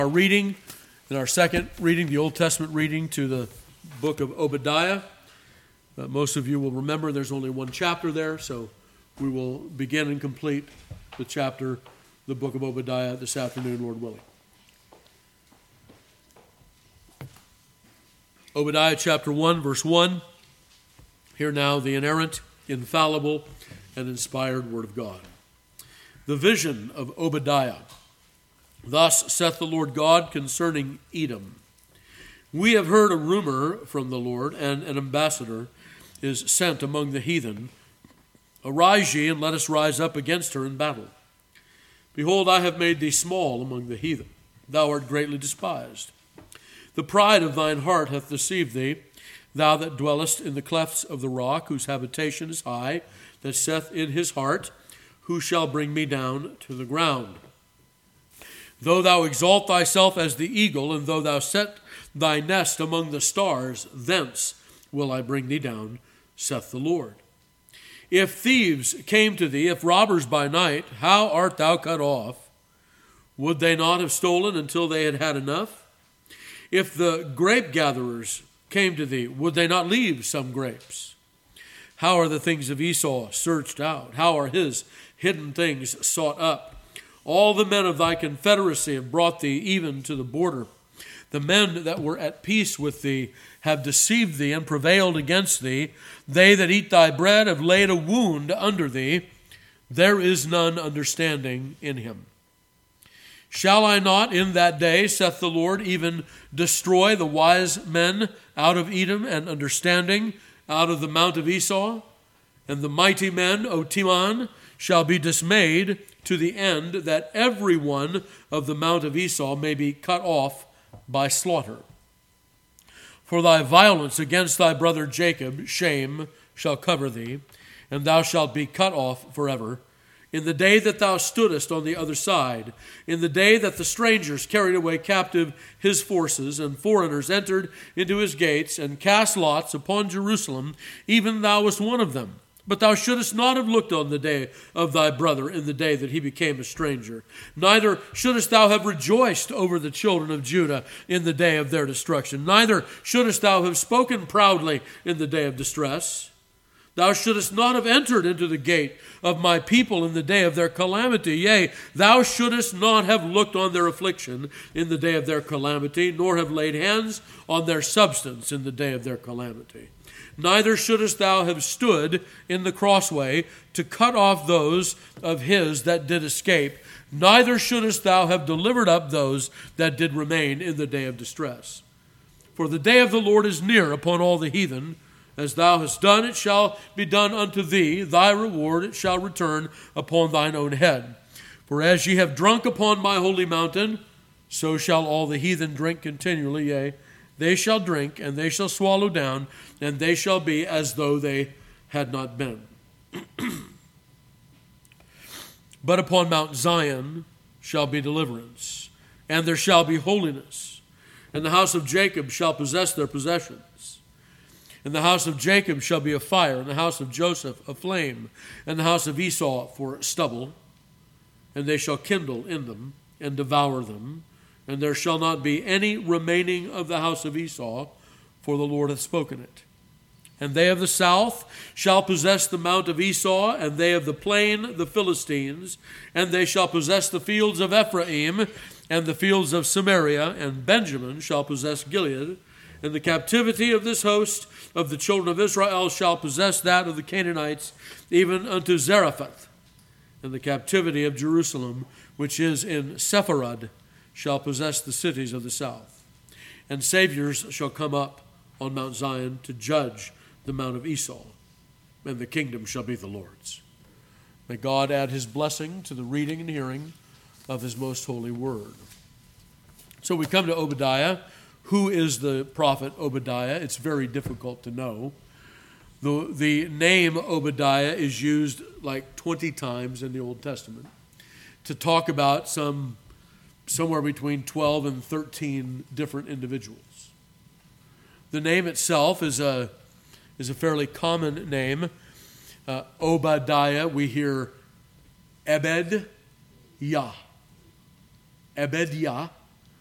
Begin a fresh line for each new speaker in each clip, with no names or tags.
Our reading, in our second reading, the Old Testament reading to the book of Obadiah. Most of you will remember there's only one chapter there, so we will begin and complete the chapter, the book of Obadiah, this afternoon, Lord willing. Obadiah chapter 1, verse 1. Hear now the inerrant, infallible, and inspired word of God. The vision of Obadiah. Thus saith the Lord God concerning Edom. We have heard a rumor from the Lord, and an ambassador is sent among the heathen. Arise ye, and let us rise up against her in battle. Behold, I have made thee small among the heathen. Thou art greatly despised. The pride of thine heart hath deceived thee, thou that dwellest in the clefts of the rock, whose habitation is high, that saith in his heart, who shall bring me down to the ground? Though thou exalt thyself as the eagle, and though thou set thy nest among the stars, thence will I bring thee down, saith the Lord. If thieves came to thee, if robbers by night, how art thou cut off? Would they not have stolen until they had had enough? If the grape gatherers came to thee, would they not leave some grapes? How are the things of Esau searched out? How are his hidden things sought up? All the men of thy confederacy have brought thee even to the border. The men that were at peace with thee have deceived thee and prevailed against thee. They that eat thy bread have laid a wound under thee. There is none understanding in him. Shall I not in that day, saith the Lord, even destroy the wise men out of Edom, and understanding out of the mount of Esau? And the mighty men, O Teman, shall be dismayed, to the end that every one of the mount of Esau may be cut off by slaughter. For thy violence against thy brother Jacob, shame shall cover thee, and thou shalt be cut off forever. In the day that thou stoodest on the other side, in the day that the strangers carried away captive his forces, and foreigners entered into his gates, and cast lots upon Jerusalem, even thou wast one of them. But thou shouldest not have looked on the day of thy brother in the day that he became a stranger. Neither shouldest thou have rejoiced over the children of Judah in the day of their destruction. Neither shouldest thou have spoken proudly in the day of distress. Thou shouldest not have entered into the gate of my people in the day of their calamity. Yea, thou shouldest not have looked on their affliction in the day of their calamity, nor have laid hands on their substance in the day of their calamity. Neither shouldest thou have stood in the crossway to cut off those of his that did escape. Neither shouldest thou have delivered up those that did remain in the day of distress. For the day of the Lord is near upon all the heathen. As thou hast done, it shall be done unto thee. Thy reward it shall return upon thine own head. For as ye have drunk upon my holy mountain, so shall all the heathen drink continually. Yea, they shall drink, and they shall swallow down, and they shall be as though they had not been. But upon Mount Zion shall be deliverance, and there shall be holiness, and the house of Jacob shall possess their possessions. And the house of Jacob shall be a fire, and the house of Joseph a flame, and the house of Esau for stubble, and they shall kindle in them and devour them. And there shall not be any remaining of the house of Esau, for the Lord hath spoken it. And they of the south shall possess the mount of Esau, and they of the plain the Philistines, and they shall possess the fields of Ephraim, and the fields of Samaria, and Benjamin shall possess Gilead. And the captivity of this host of the children of Israel shall possess that of the Canaanites, even unto Zarephath. And the captivity of Jerusalem, which is in Sepharad, shall possess the cities of the south. And saviors shall come up on Mount Zion to judge the mount of Esau, and the kingdom shall be the Lord's. May God add his blessing to the reading and hearing of his most holy word. So we come to Obadiah. Who is the prophet Obadiah? It's very difficult to know. The name Obadiah is used like 20 times in the Old Testament to talk about somewhere between 12 and 13 different individuals. The name itself is a fairly common name. Obadiah, we hear Ebed-Yah. Ebed-Yah,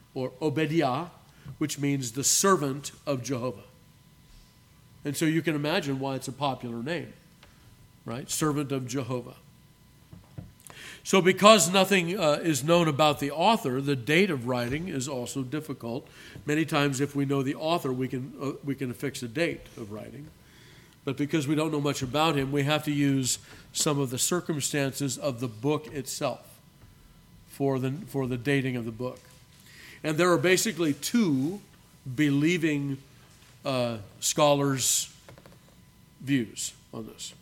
or Obadiah, which means the servant of Jehovah. And so you can imagine why it's a popular name, right? Servant of Jehovah. So because nothing is known about the author, the date of writing is also difficult. Many times if we know the author, we can affix a date of writing. But because we don't know much about him, we have to use some of the circumstances of the book itself for the dating of the book. And there are basically two believing scholars' views on this.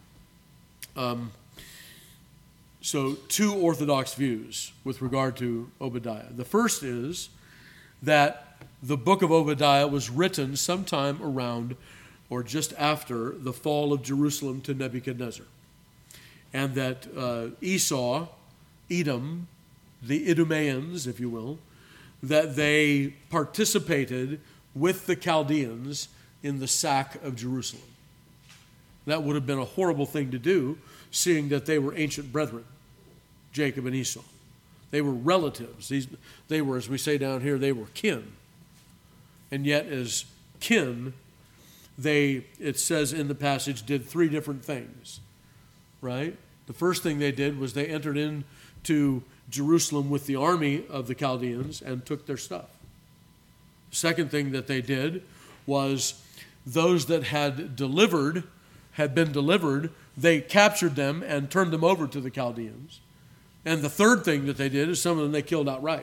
So two orthodox views with regard to Obadiah. The first is that the book of Obadiah was written sometime around or just after the fall of Jerusalem to Nebuchadnezzar. And that Esau, Edom, the Idumeans, if you will, that they participated with the Chaldeans in the sack of Jerusalem. That would have been a horrible thing to do, seeing that they were ancient brethren, Jacob and Esau. They were relatives. They were, as we say down here, they were kin. And yet as kin, it says in the passage, did three different things, right? The first thing they did was they entered into Jerusalem with the army of the Chaldeans and took their stuff. The second thing that they did was those that had been delivered, they captured them and turned them over to the Chaldeans. And the third thing that they did is some of them they killed outright.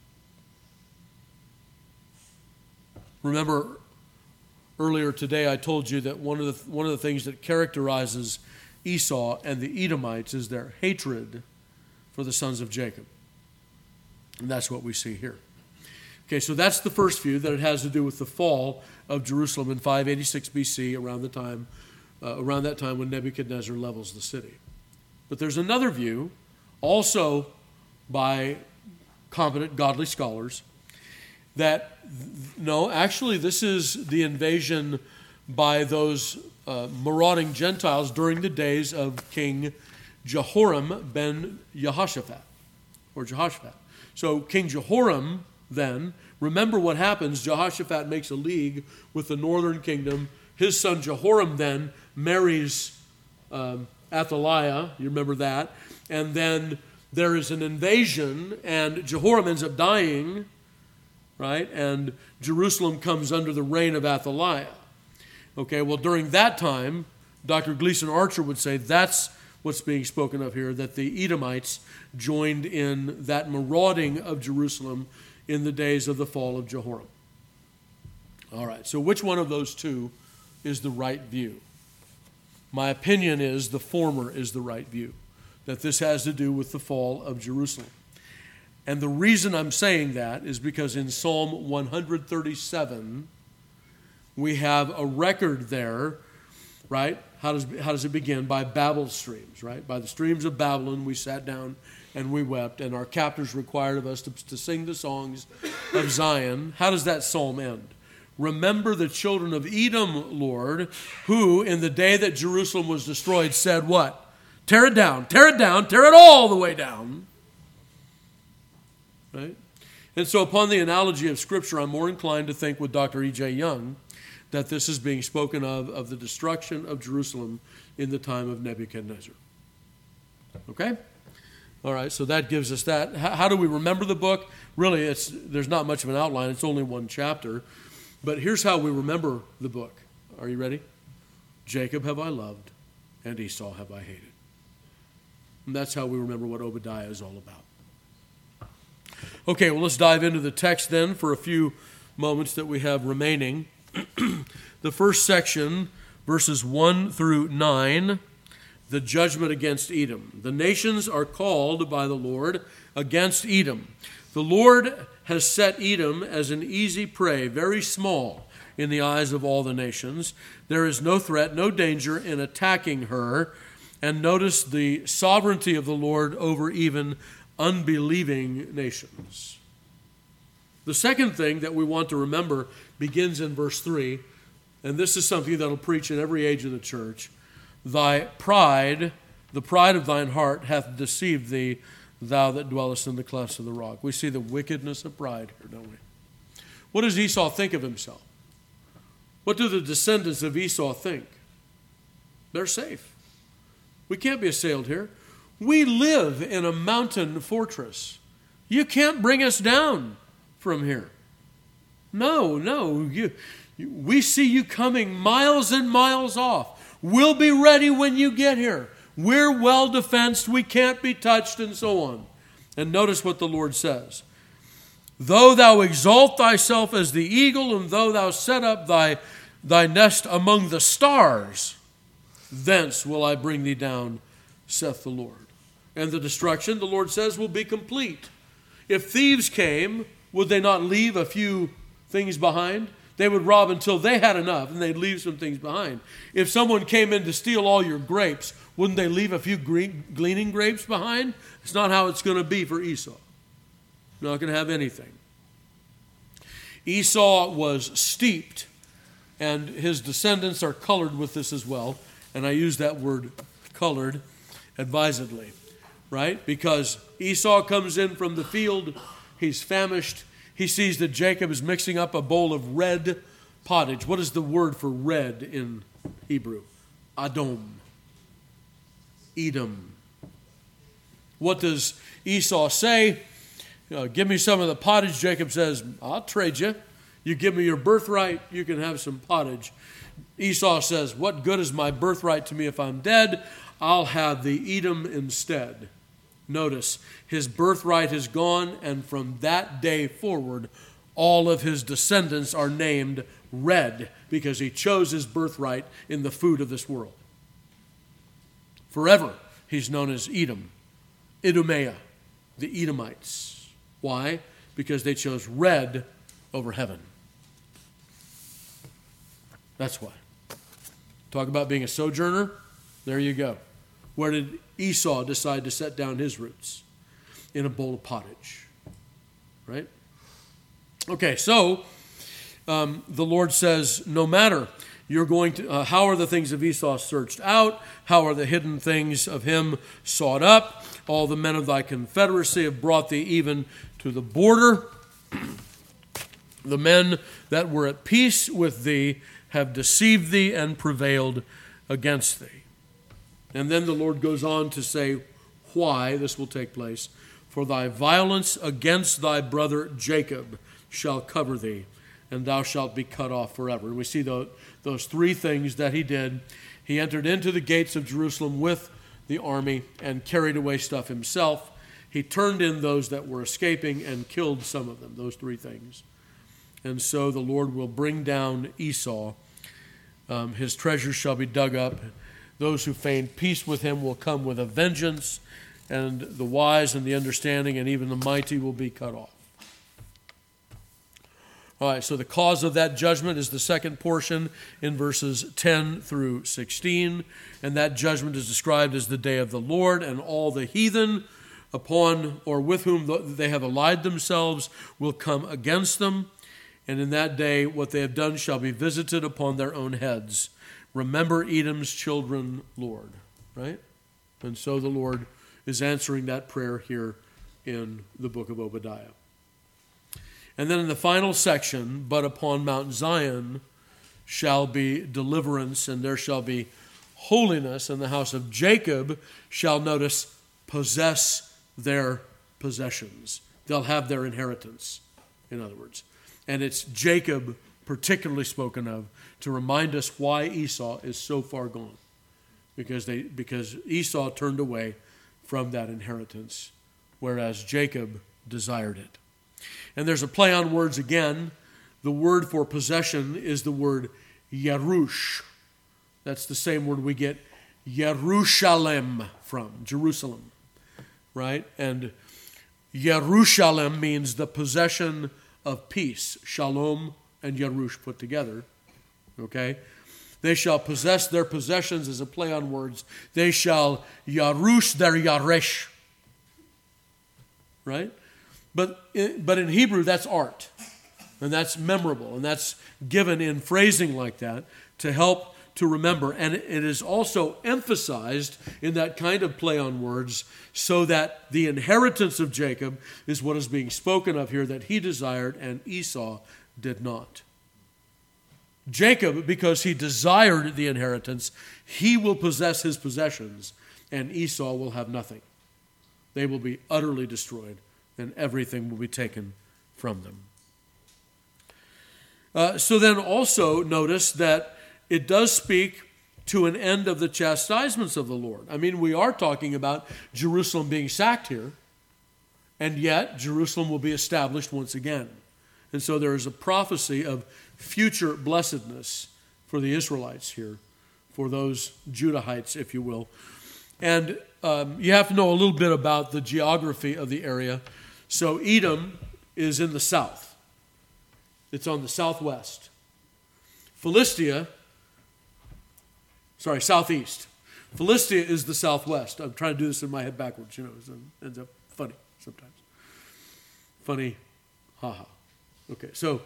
Remember, earlier today I told you that one of the things that characterizes Esau and the Edomites is their hatred for the sons of Jacob. And that's what we see here. Okay, so that's the first view, that it has to do with the fall of Jerusalem in 586 BC, around that time when Nebuchadnezzar levels the city. But there's another view, also by competent godly scholars, that no, actually this is the invasion by those marauding Gentiles during the days of King Jehoram ben Jehoshaphat, or Jehoshaphat. So King Jehoram then, remember what happens, Jehoshaphat makes a league with the northern kingdom. His son Jehoram then marries Athaliah, you remember that, and then there is an invasion, and Jehoram ends up dying, right? And Jerusalem comes under the reign of Athaliah. Okay, well, during that time, Dr. Gleason Archer would say that's what's being spoken of here, that the Edomites joined in that marauding of Jerusalem in the days of the fall of Jehoram. All right, so which one of those two is the right view? My opinion is the former is the right view, that this has to do with the fall of Jerusalem. And the reason I'm saying that is because in Psalm 137, we have a record there, right? How does it begin? By Babel streams, right? By the streams of Babylon, we sat down and we wept, and our captors required of us to sing the songs of Zion. How does that psalm end? Remember the children of Edom, Lord, who in the day that Jerusalem was destroyed said what? Tear it down, tear it down, tear it all the way down. Right? And so upon the analogy of Scripture, I'm more inclined to think with Dr. E.J. Young that this is being spoken of the destruction of Jerusalem in the time of Nebuchadnezzar. Okay? All right, so that gives us that. How do we remember the book? Really, there's not much of an outline. It's only one chapter. But here's how we remember the book. Are you ready? Jacob have I loved, and Esau have I hated. And that's how we remember what Obadiah is all about. Okay, well, let's dive into the text then for a few moments that we have remaining. The first section, verses 1 through 9, the judgment against Edom. The nations are called by the Lord against Edom. The Lord has set Edom as an easy prey, very small in the eyes of all the nations. There is no threat, no danger in attacking her. And notice the sovereignty of the Lord over even unbelieving nations. The second thing that we want to remember begins in verse 3, and this is something that will preach in every age of the church. Thy pride, the pride of thine heart, hath deceived thee. thou that dwellest in the clefts of the rock. We see the wickedness of pride here, don't we? What does Esau think of himself? What do the descendants of Esau think? They're safe. We can't be assailed here. We live in a mountain fortress. You can't bring us down from here. No. We see you coming miles and miles off. We'll be ready when you get here. We're well defensed. We can't be touched, and so on. And notice what the Lord says. Though thou exalt thyself as the eagle, and though thou set up thy nest among the stars, thence will I bring thee down, saith the Lord. And the destruction, the Lord says, will be complete. If thieves came, would they not leave a few things behind? They would rob until they had enough, and they'd leave some things behind. If someone came in to steal all your grapes, wouldn't they leave a few gleaning grapes behind? It's not how it's going to be for Esau. Not going to have anything. Esau was steeped, and his descendants are colored with this as well. And I use that word colored advisedly, right? Because Esau comes in from the field, he's famished. He sees that Jacob is mixing up a bowl of red pottage. What is the word for red in Hebrew? Adom. Edom. What does Esau say? Give me some of the pottage. Jacob says, I'll trade you. You give me your birthright, you can have some pottage. Esau says, what good is my birthright to me if I'm dead? I'll have the Edom instead. Notice, his birthright is gone, and from that day forward, all of his descendants are named red because he chose his birthright in the food of this world. Forever, he's known as Edom, Idumeah, the Edomites. Why? Because they chose red over heaven. That's why. Talk about being a sojourner. There you go. Where did Esau decide to set down his roots? In a bowl of pottage. Right? Okay, so the Lord says, no matter, you're going to, how are the things of Esau searched out? How are the hidden things of him sought up? All the men of thy confederacy have brought thee even to the border. The men that were at peace with thee have deceived thee and prevailed against thee. And then the Lord goes on to say why this will take place. For thy violence against thy brother Jacob shall cover thee, and thou shalt be cut off forever. And we see those three things that he did. He entered into the gates of Jerusalem with the army and carried away stuff himself. He turned in those that were escaping and killed some of them, those three things. And so the Lord will bring down Esau. His treasures shall be dug up. Those who feigned peace with him will come with a vengeance, and the wise and the understanding and even the mighty will be cut off. All right, so the cause of that judgment is the second portion in verses 10 through 16, and that judgment is described as the day of the Lord, and all the heathen upon or with whom they have allied themselves will come against them, and in that day what they have done shall be visited upon their own heads. Remember Edom's children, Lord, right? And so the Lord is answering that prayer here in the book of Obadiah. And then in the final section, but upon Mount Zion shall be deliverance, and there shall be holiness, and the house of Jacob shall, notice, possess their possessions. They'll have their inheritance, in other words. And it's Jacob particularly spoken of to remind us why Esau is so far gone. Because Esau turned away from that inheritance, whereas Jacob desired it. And there's a play on words again. The word for possession is the word Yerush. That's the same word we get Yerushalem from, Jerusalem, right? And Yerushalem means the possession of peace. Shalom and Yerush put together, okay? They shall possess their possessions as a play on words. They shall Yarush their Yaresh, right? But in Hebrew, that's art, and that's memorable, and that's given in phrasing like that to help to remember. And it is also emphasized in that kind of play on words so that the inheritance of Jacob is what is being spoken of here, that he desired and Esau did not. Jacob, because he desired the inheritance, he will possess his possessions, and Esau will have nothing. They will be utterly destroyed, and everything will be taken from them. So then also notice that it does speak to an end of the chastisements of the Lord. I mean, we are talking about Jerusalem being sacked here, and yet Jerusalem will be established once again. And so there is a prophecy of future blessedness for the Israelites here, for those Judahites, if you will. And you have to know a little bit about the geography of the area. So Edom is in the south. It's on the southwest. Southeast. Philistia is the southwest. I'm trying to do this in my head backwards, it ends up funny sometimes. Funny, haha. Okay, so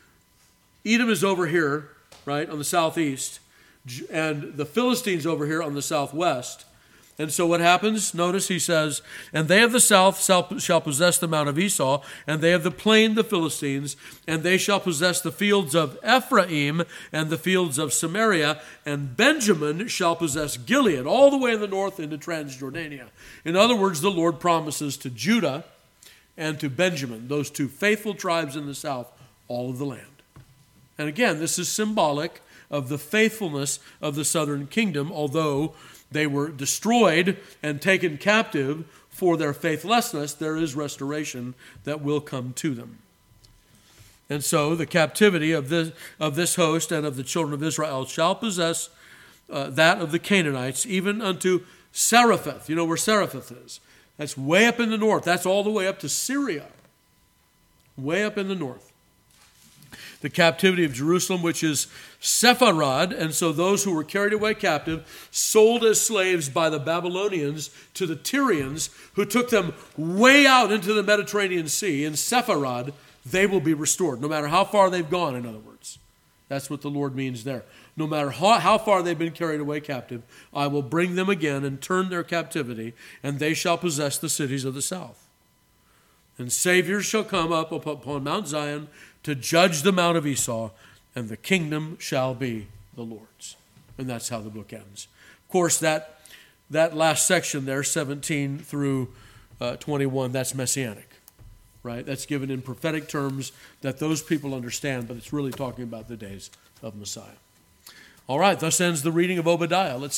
Edom is over here, right, on the southeast, and the Philistines over here on the southwest. And so what happens? Notice he says, and they of the south shall possess the mount of Esau, and they of the plain the Philistines, and they shall possess the fields of Ephraim and the fields of Samaria, and Benjamin shall possess Gilead, all the way in the north into Transjordania. In other words, the Lord promises to Judah and to Benjamin, those two faithful tribes in the south, all of the land. And again, this is symbolic of the faithfulness of the southern kingdom, although they were destroyed and taken captive for their faithlessness, there is restoration that will come to them. And so the captivity of this host and of the children of Israel shall possess that of the Canaanites, even unto Seraphoth. You know where Seraphoth is? That's way up in the north. That's all the way up to Syria. Way up in the north. The captivity of Jerusalem, which is Sepharad, and so those who were carried away captive, sold as slaves by the Babylonians to the Tyrians, who took them way out into the Mediterranean Sea. In Sepharad, they will be restored, no matter how far they've gone, in other words. That's what the Lord means there. No matter how far they've been carried away captive, I will bring them again and turn their captivity, and they shall possess the cities of the south. And saviors shall come up upon Mount Zion to judge the mount of Esau, and the kingdom shall be the Lord's. And that's how the book ends. Of course, that last section there, 17 through 21, that's messianic, right? That's given in prophetic terms that those people understand, but it's really talking about the days of Messiah. All right, thus ends the reading of Obadiah. Let's